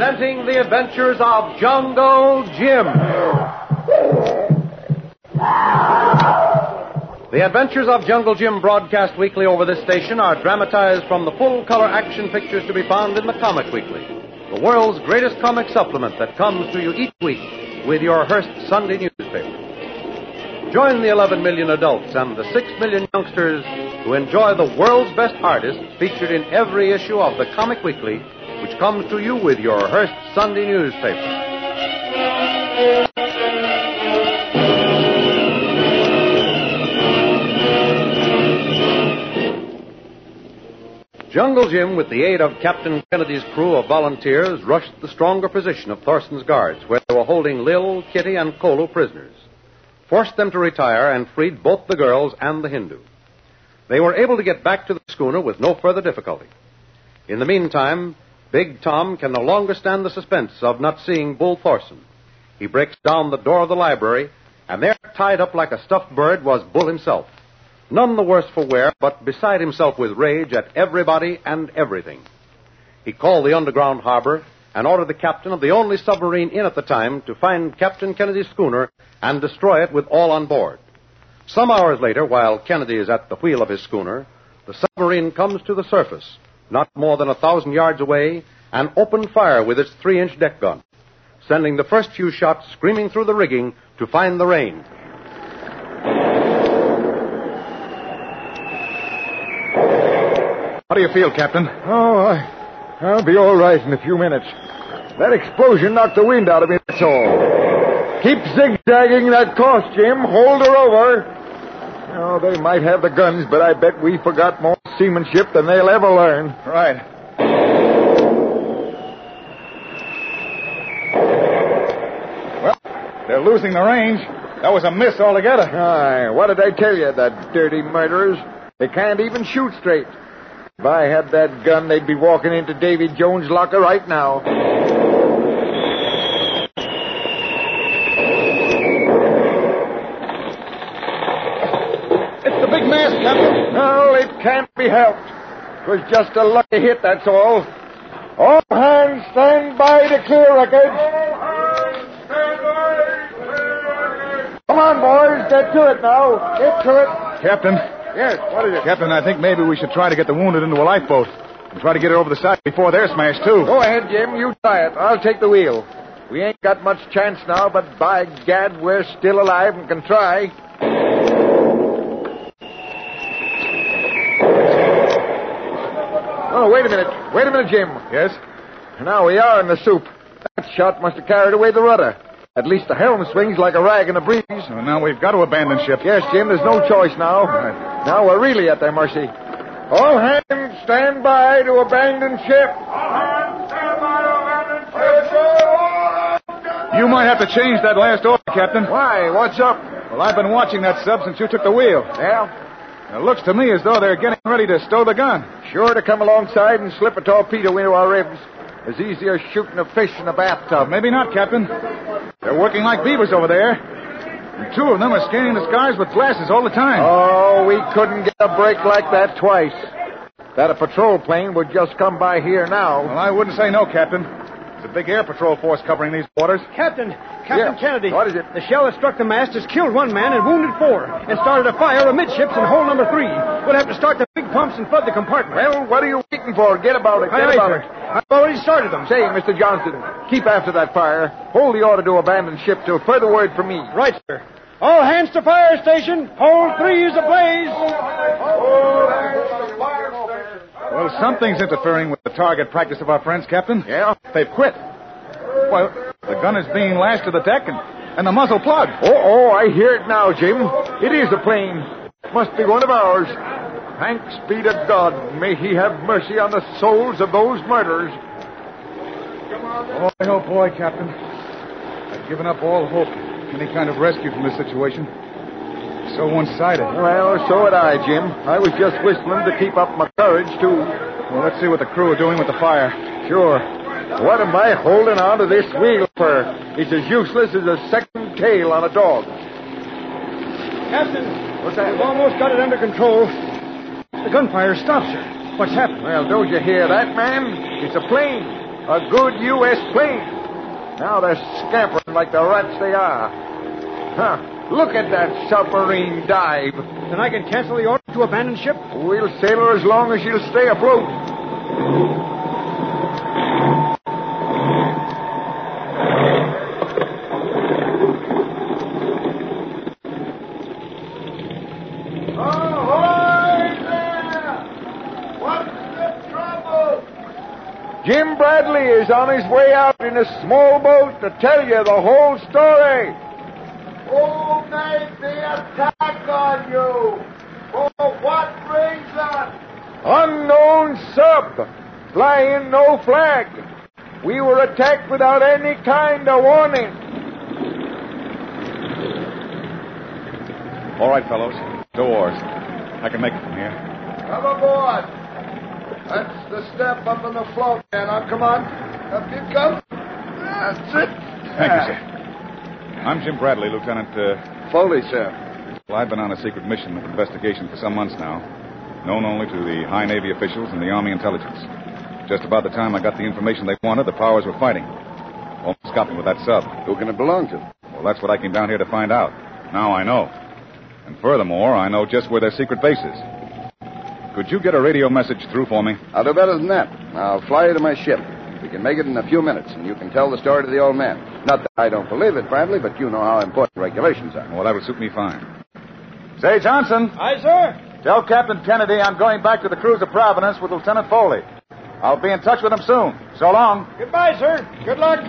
presenting the adventures of Jungle Jim. The Adventures of Jungle Jim, broadcast weekly over this station, are dramatized from the full-color action pictures to be found in the Comic Weekly, the world's greatest comic supplement that comes to you each week with your Hearst Sunday newspaper. Join the 11 million adults and the 6 million youngsters who enjoy the world's best artists featured in every issue of the Comic Weekly, which comes to you with your Hearst Sunday newspaper. Jungle Jim, with the aid of Captain Kennedy's crew of volunteers, rushed the stronger position of Thorsten's guards, where they were holding Lil, Kitty, and Kolo prisoners, forced them to retire, and freed both the girls and the Hindu. They were able to get back to the schooner with no further difficulty. In the meantime, Big Tom can no longer stand the suspense of not seeing Bull Thorsten. He breaks down the door of the library, and there, tied up like a stuffed bird, was Bull himself. None the worse for wear, but beside himself with rage at everybody and everything. He called the underground harbor and ordered the captain of the only submarine in at the time to find Captain Kennedy's schooner and destroy it with all on board. Some hours later, while Kennedy is at the wheel of his schooner, the submarine comes to the surface, not more than 1,000 yards away, and opened fire with its 3-inch deck gun, sending the first few shots screaming through the rigging to find the rain. How do you feel, Captain? Oh, I'll be all right in a few minutes. That explosion knocked the wind out of me, that's all. Keep zigzagging that course, Jim. Hold her over. Oh, they might have the guns, but I bet we forgot more seamanship than they'll ever learn. Right. Well, they're losing the range. That was a miss altogether. Aye, what did I tell you, that dirty murderers? They can't even shoot straight. If I had that gun, they'd be walking into Davy Jones' locker right now. It's the big mast, Captain. No, it can't be helped. It was just a lucky hit, that's all. All hands stand by to clear wreckage. All hands stand by to clear wreckage. Come on, boys, get to it now. Get to it. Captain. Yes, what is it? Captain, I think maybe we should try to get the wounded into a lifeboat and try to get it over the side before they're smashed, too. Go ahead, Jim. You try it. I'll take the wheel. We ain't got much chance now, but by gad, we're still alive and can try. Oh, wait a minute. Wait a minute, Jim. Yes? Now we are in the soup. That shot must have carried away the rudder. At least the helm swings like a rag in a breeze. So now we've got to abandon ship. Yes, Jim, there's no choice now. Right. Now we're really at their mercy. All hands stand by to abandon ship. All hands stand by to abandon ship. You might have to change that last order, Captain. Why? What's up? Well, I've been watching that sub since you took the wheel. Yeah? It looks to me as though they're getting ready to stow the gun. Sure to come alongside and slip a torpedo into our ribs. As easy as shooting a fish in a bathtub. Maybe not, Captain. They're working like beavers over there. And 2 of them are scanning the skies with glasses all the time. Oh, we couldn't get a break like that twice. That a patrol plane would just come by here now. Well, I wouldn't say no, Captain. There's a big air patrol force covering these waters. Captain Yeah. Kennedy. What is it? The shell that struck the mast has killed 1 man and wounded 4, and started a fire amidships in hole number 3. We'll have to start the big pumps and flood the compartment. Well, what are you waiting for? Get about it. Get Aye, about sir. it. I've already started them. Say, Mr. Johnston, keep after that fire. Hold the order to abandon ship till further word from me. Right, sir. All hands to fire station. Hold 3 is ablaze. Well, something's interfering with the target practice of our friends, Captain. Yeah? They've quit. Well, the gun is being lashed to the deck and the muzzle plugged. Oh, I hear it now, Jim. It is a plane. Must be one of ours. Thanks be to God. May he have mercy on the souls of those murderers. Oh, boy, Captain. I've given up all hope. Any kind of rescue from this situation. So one-sided. Well, so had I, Jim. I was just whistling to keep up my courage, too. Well, let's see what the crew are doing with the fire. Sure. What am I holding on to this wheel for? It's as useless as a second tail on a dog. Captain. What's that? We've almost got it under control. The gunfire stopped, sir. What's happened? Well, don't you hear that, man? It's a plane. A good U.S. plane. Now they're scampering like the rats they are. Huh. Look at that submarine dive. Then I can cancel the order to abandon ship? We'll sail her as long as she'll stay afloat. Jim Bradley is on his way out in a small boat to tell you the whole story. Who made the attack on you? For what reason? Unknown sub, flying no flag. We were attacked without any kind of warning. All right, fellows. No oars. I can make it from here. Come aboard. That's the step up on the float there. Now, come on. Up you come. That's it. Thank you, sir. I'm Jim Bradley, Lieutenant, Foley, sir. Well, I've been on a secret mission of investigation for some months now, known only to the high Navy officials and the Army intelligence. Just about the time I got the information they wanted, the powers were fighting. Almost got me with that sub. Who can it belong to? Well, that's what I came down here to find out. Now I know. And furthermore, I know just where their secret base is. Could you get a radio message through for me? I'll do better than that. I'll fly you to my ship. We can make it in a few minutes, and you can tell the story to the old man. Not that I don't believe it, Bradley, but you know how important regulations are. Well, that would suit me fine. Say, Johnson. Aye, sir. Tell Captain Kennedy I'm going back to the cruiser Providence with Lieutenant Foley. I'll be in touch with him soon. So long. Goodbye, sir. Good luck.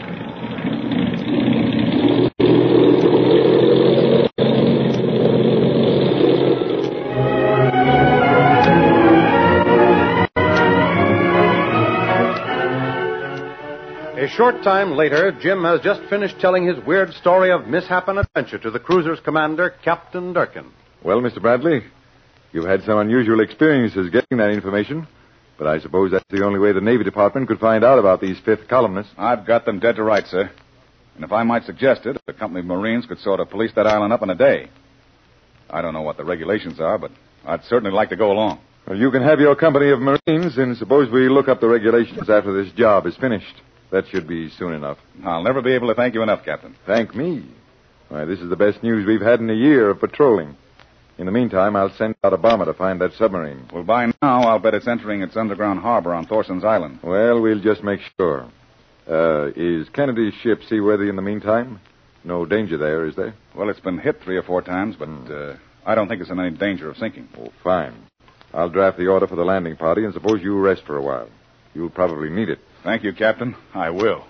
A short time later, Jim has just finished telling his weird story of mishap and adventure to the cruiser's commander, Captain Durkin. Well, Mr. Bradley, you've had some unusual experiences getting that information, but I suppose that's the only way the Navy Department could find out about these fifth columnists. I've got them dead to rights, sir. And if I might suggest it, a company of Marines could sort of police that island up in a day. I don't know what the regulations are, but I'd certainly like to go along. Well, you can have your company of Marines, and suppose we look up the regulations after this job is finished. That should be soon enough. I'll never be able to thank you enough, Captain. Thank me. Why, this is the best news we've had in a year of patrolling. In the meantime, I'll send out a bomber to find that submarine. Well, by now, I'll bet it's entering its underground harbor on Thorson's Island. Well, we'll just make sure. Is Kennedy's ship seaworthy in the meantime? No danger there, is there? Well, it's been hit 3 or 4 times, but I don't think it's in any danger of sinking. Oh, fine. I'll draft the order for the landing party, and suppose you rest for a while. You'll probably need it. Thank you, Captain. I will.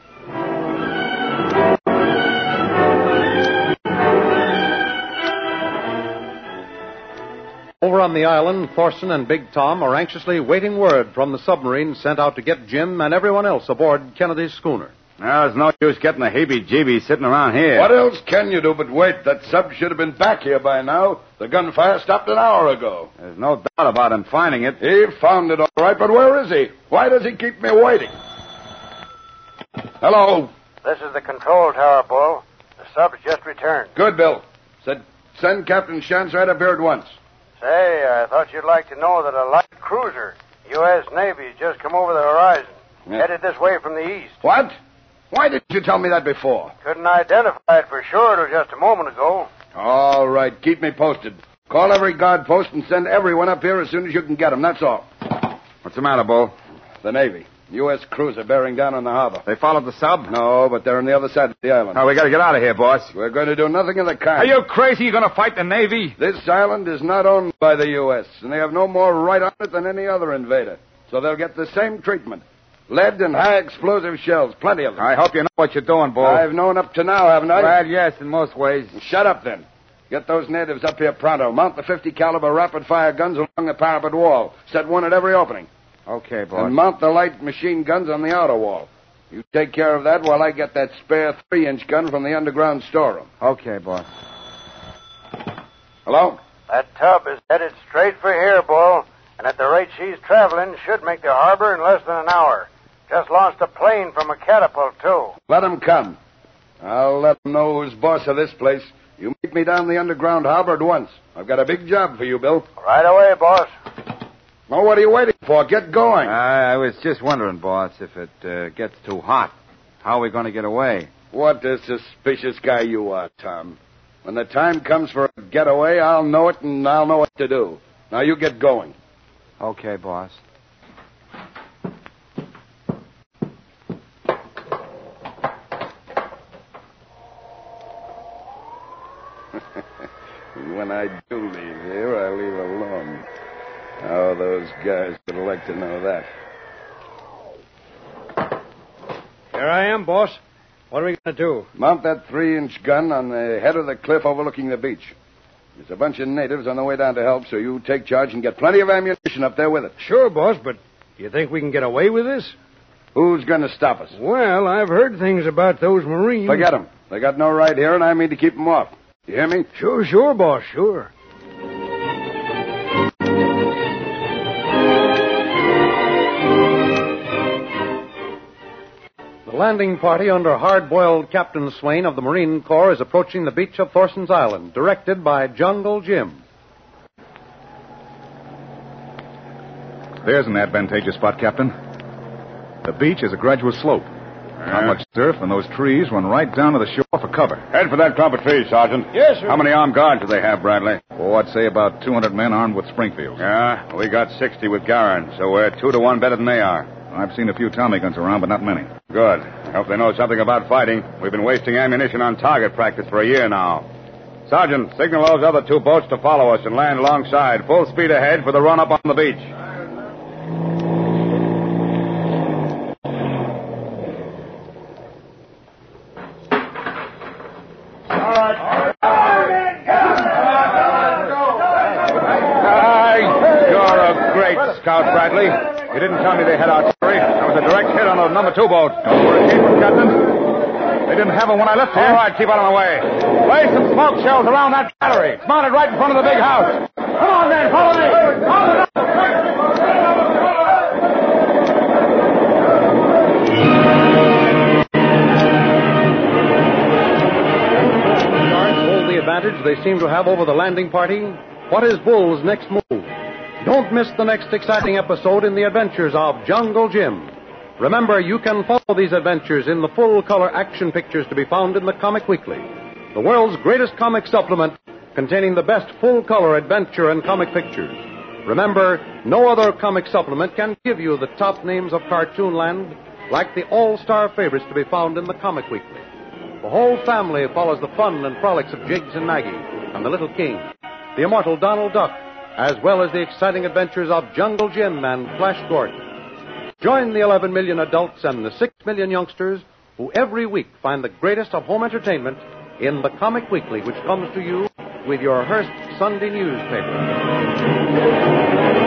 Over on the island, Thorson and Big Tom are anxiously waiting word from the submarine sent out to get Jim and everyone else aboard Kennedy's schooner. Now, there's no use getting the heebie-jeebies sitting around here. What else can you do but wait? That sub should have been back here by now. The gunfire stopped an hour ago. There's no doubt about him finding it. He found it all right, but where is he? Why does he keep me waiting? Hello. This is the control tower, Bull. The sub's just returned. Good, Bill. Said send Captain Shantz right up here at once. Say, I thought you'd like to know that a light cruiser, U.S. Navy, has just come over the horizon, headed this way from the east. What? Why didn't you tell me that before? Couldn't identify it for sure till just a moment ago. All right, keep me posted. Call every guard post and send everyone up here as soon as you can get them, that's all. What's the matter, Bull? The Navy. U.S. cruiser bearing down on the harbor. They followed the sub? No, but they're on the other side of the island. Oh, we gotta get out of here, boss. We're going to do nothing of the kind. Are you crazy? You're gonna fight the Navy? This island is not owned by the U.S., and they have no more right on it than any other invader. So they'll get the same treatment. Lead and high explosive shells, plenty of them. I hope you know what you're doing, Bull. I've known up to now, haven't I? Well, yes, in most ways. Shut up, then. Get those natives up here pronto. Mount the 50 caliber rapid-fire guns along the parapet wall. Set one at every opening. Okay, boss. And mount the light machine guns on the outer wall. You take care of that while I get that spare 3-inch gun from the underground storeroom. Okay, boss. Hello? That tub is headed straight for here, Bull, and at the rate she's traveling, should make the harbor in less than an hour. Just launched a plane from a catapult, too. Let them come. I'll let them know who's boss of this place. You meet me down the underground harbor at once. I've got a big job for you, Bill. Right away, boss. Well, what are you waiting for? Get going. I was just wondering, boss, if it gets too hot, how are we going to get away? What a suspicious guy you are, Tom. When the time comes for a getaway, I'll know it and I'll know what to do. Now, you get going. Okay, boss. When I do leave here, I leave alone. How those guys would like to know that. Here I am, boss. What are we going to do? Mount that 3-inch gun on the head of the cliff overlooking the beach. There's a bunch of natives on the way down to help, so you take charge and get plenty of ammunition up there with it. Sure, boss, but you think we can get away with this? Who's going to stop us? Well, I've heard things about those Marines. Forget them. They got no right here, and I mean to keep them off. You hear me? Sure, boss, sure. The landing party under hard-boiled Captain Swain of the Marine Corps is approaching the beach of Thorson's Island, directed by Jungle Jim. There's an advantageous spot, Captain. The beach is a gradual slope. Not much surf, and those trees run right down to the shore for cover. Head for that clump of trees, Sergeant. Yes, sir. How many armed guards do they have, Bradley? Oh, I'd say about 200 men armed with Springfields. Yeah, we got 60 with Garin, so we're 2 to 1 better than they are. I've seen a few Tommy guns around, but not many. Good. I hope they know something about fighting. We've been wasting ammunition on target practice for a year now. Sergeant, signal those other 2 boats to follow us and land alongside. Full speed ahead for the run-up on the beach. You're a great scout, Bradley. You didn't tell me they had artillery. That was a direct hit on the number 2 boat. Don't worry, Captain. They didn't have them when I left here. All right, keep out of the way. Lay some smoke shells around that battery. It's mounted right in front of the big house. Come on, then. Follow me. Follow me. Guards hold the advantage they seem to have over the landing party. What is Bull's next move? Don't miss the next exciting episode in the adventures of Jungle Jim. Remember, you can follow these adventures in the full-color action pictures to be found in the Comic Weekly, the world's greatest comic supplement containing the best full-color adventure and comic pictures. Remember, no other comic supplement can give you the top names of Cartoonland like the all-star favorites to be found in the Comic Weekly. The whole family follows the fun and frolics of Jiggs and Maggie and the Little King, the immortal Donald Duck, as well as the exciting adventures of Jungle Jim and Flash Gordon. Join the 11 million adults and the 6 million youngsters who every week find the greatest of home entertainment in the Comic Weekly, which comes to you with your Hearst Sunday newspaper.